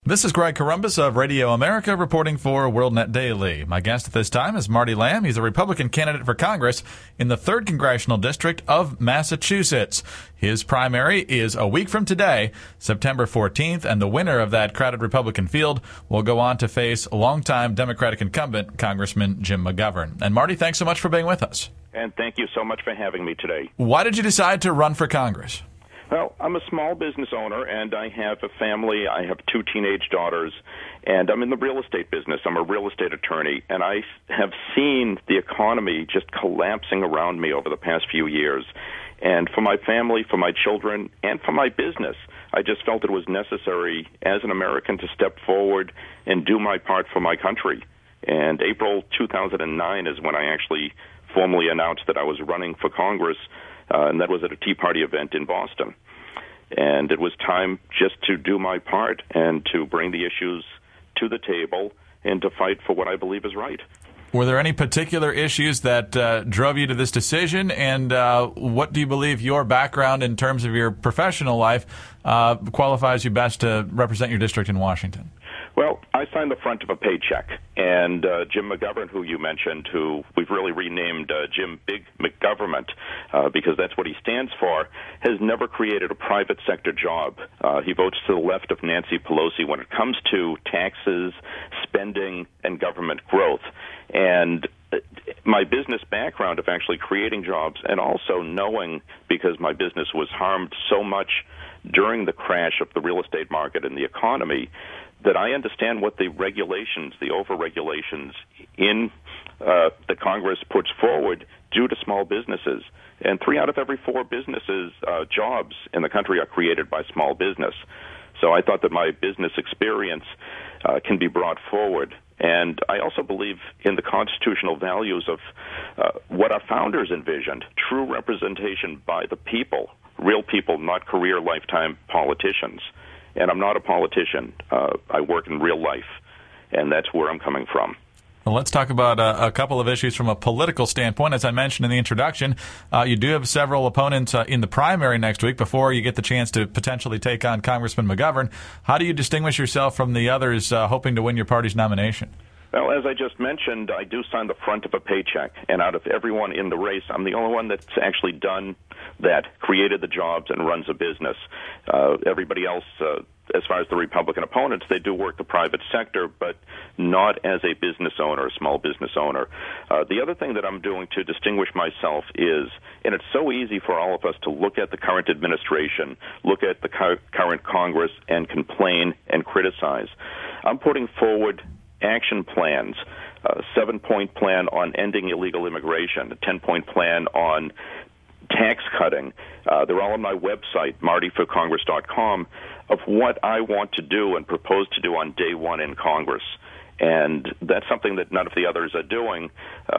This is Greg Corombos of Radio America reporting for WorldNet Daily. My guest at this time is Marty Lamb. He's a Republican candidate for Congress in the 3rd Congressional District of Massachusetts. His primary is a week from today, September 14th, and the winner of that crowded Republican field will go on to face longtime Democratic incumbent Congressman Jim McGovern. And Marty, thanks so much for being with us. And thank you so much for having me today. Why did you decide to run for Congress? Well, I'm a small business owner, and I have a family. I have 2 teenage daughters, and I'm in the real estate business. I'm a real estate attorney, and I have seen the economy just collapsing around me over the past few years. And for my family, for my children, and for my business, I just felt it was necessary as an American to step forward and do my part for my country. And April 2009 is when I actually formally announced that I was running for Congress, and that was at a Tea Party event in Boston. And it was time just to do my part and to bring the issues to the table and to fight for what I believe is right. Were there any particular issues that drove you to this decision, and what do you believe your background in terms of your professional life qualifies you best to represent your district in Washington? Well, I signed the front of a paycheck, and Jim McGovern, who you mentioned, who we've really renamed Jim Big McGovernment because that's what he stands for, has never created a private sector job. He votes to the left of Nancy Pelosi when it comes to taxes, spending, and government growth. And my business background of actually creating jobs and also knowing, because my business was harmed so much during the crash of the real estate market and the economy, that I understand what the regulations, the over-regulations in the Congress puts forward due to small businesses. And 3 out of every 4 businesses, jobs in the country are created by small business. So I thought that my business experience can be brought forward. And I also believe in the constitutional values of what our founders envisioned, true representation by the people, real people, not career lifetime politicians. And I'm not a politician. I work in real life, and that's where I'm coming from. Well, let's talk about a couple of issues from a political standpoint. As I mentioned in the introduction, you do have several opponents in the primary next week before you get the chance to potentially take on Congressman McGovern. How do you distinguish yourself from the others hoping to win your party's nomination? Well, as I just mentioned, I do sign the front of a paycheck, and out of everyone in the race, I'm the only one that's actually done that, created the jobs, and runs a business. Everybody else, as far as the Republican opponents, they do work the private sector, but not as a business owner, a small business owner. The other thing that I'm doing to distinguish myself is, and it's so easy for all of us to look at the current administration, look at the current Congress, and complain and criticize. I'm putting forward action plans, a 7-point plan on ending illegal immigration, a 10-point plan on tax cutting. They're all on my website, martyforcongress.com, of what I want to do and propose to do on day one in Congress. And that's something that none of the others are doing.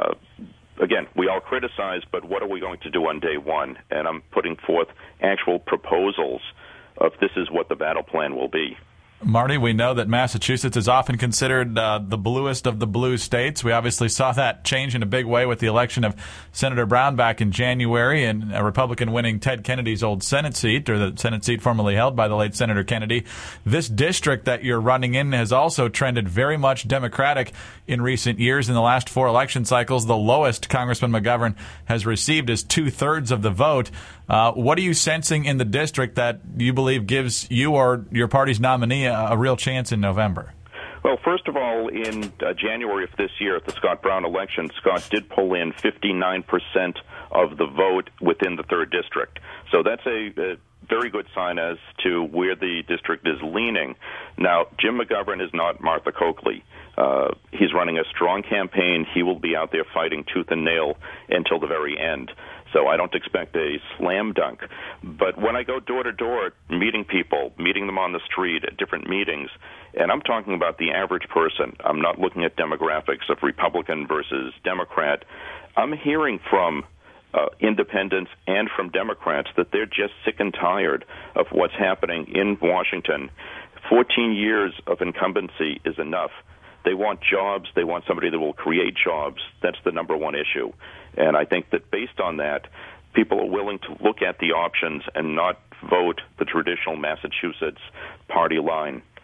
Again, we all criticize, but what are we going to do on day one? And I'm putting forth actual proposals of this is what the battle plan will be. Marty, we know that Massachusetts is often considered the bluest of the blue states. We obviously saw that change in a big way with the election of Senator Brown back in January and a Republican winning Ted Kennedy's old Senate seat, or the Senate seat formerly held by the late Senator Kennedy. This district that you're running in has also trended very much Democratic in recent years. In the last 4 election cycles, the lowest Congressman McGovern has received is 2/3 of the vote. What are you sensing in the district that you believe gives you or your party's nominee a real chance in November? Well, first of all, in January of this year at the Scott Brown election, Scott did pull in 59% of the vote within the 3rd district. So that's a very good sign as to where the district is leaning. Now, Jim McGovern is not Martha Coakley. He's running a strong campaign. He will be out there fighting tooth and nail until the very end. So I don't expect a slam dunk. But when I go door to door, meeting people, meeting them on the street at different meetings, and I'm talking about the average person, I'm not looking at demographics of Republican versus Democrat, I'm hearing from independents and from Democrats that they're just sick and tired of what's happening in Washington. 14 years of incumbency is enough. They want jobs. They want somebody that will create jobs. That's the number one issue. And I think that based on that, people are willing to look at the options and not vote the traditional Massachusetts party line.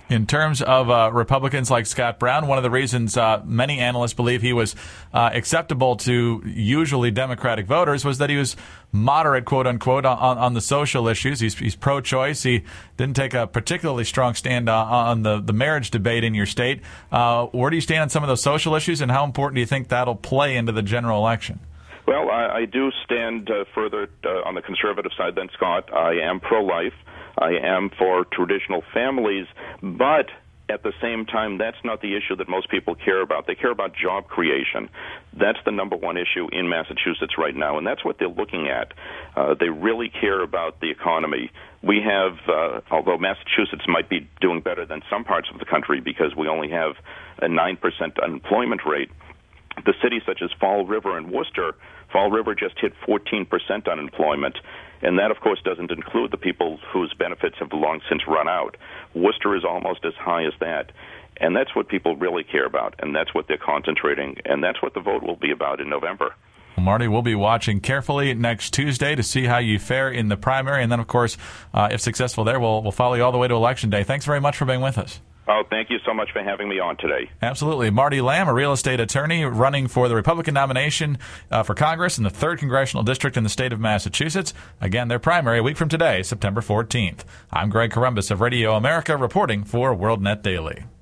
In terms of Republicans like Scott Brown, one of the reasons many analysts believe he was acceptable to usually Democratic voters was that he was moderate, quote unquote, on the social issues. He's pro-choice. He didn't take a particularly strong stand on the marriage debate in your state. Where do you stand on some of those social issues, and how important do you think that'll play into the general election? Well, I do stand further on the conservative side than Scott. I am pro-life. I am for traditional families, but at the same time, that's not the issue that most people care about. They care about job creation. That's the number one issue in Massachusetts right now, and that's what they're looking at. They really care about the economy. We have, although Massachusetts might be doing better than some parts of the country because we only have a 9% unemployment rate, the cities such as Fall River and Worcester, Fall River just hit 14% unemployment, and that, of course, doesn't include the people whose benefits have long since run out. Worcester is almost as high as that, and that's what people really care about, and that's what they're concentrating, and that's what the vote will be about in November. Well, Marty, we'll be watching carefully next Tuesday to see how you fare in the primary, and then, of course, if successful there, we'll follow you all the way to Election Day. Thanks very much for being with us. Oh, thank you so much for having me on today. Absolutely. Marty Lamb, a real estate attorney running for the Republican nomination for Congress in the 3rd Congressional District in the state of Massachusetts. Again, their primary a week from today, September 14th. I'm Greg Corombos of Radio America reporting for WorldNet Daily.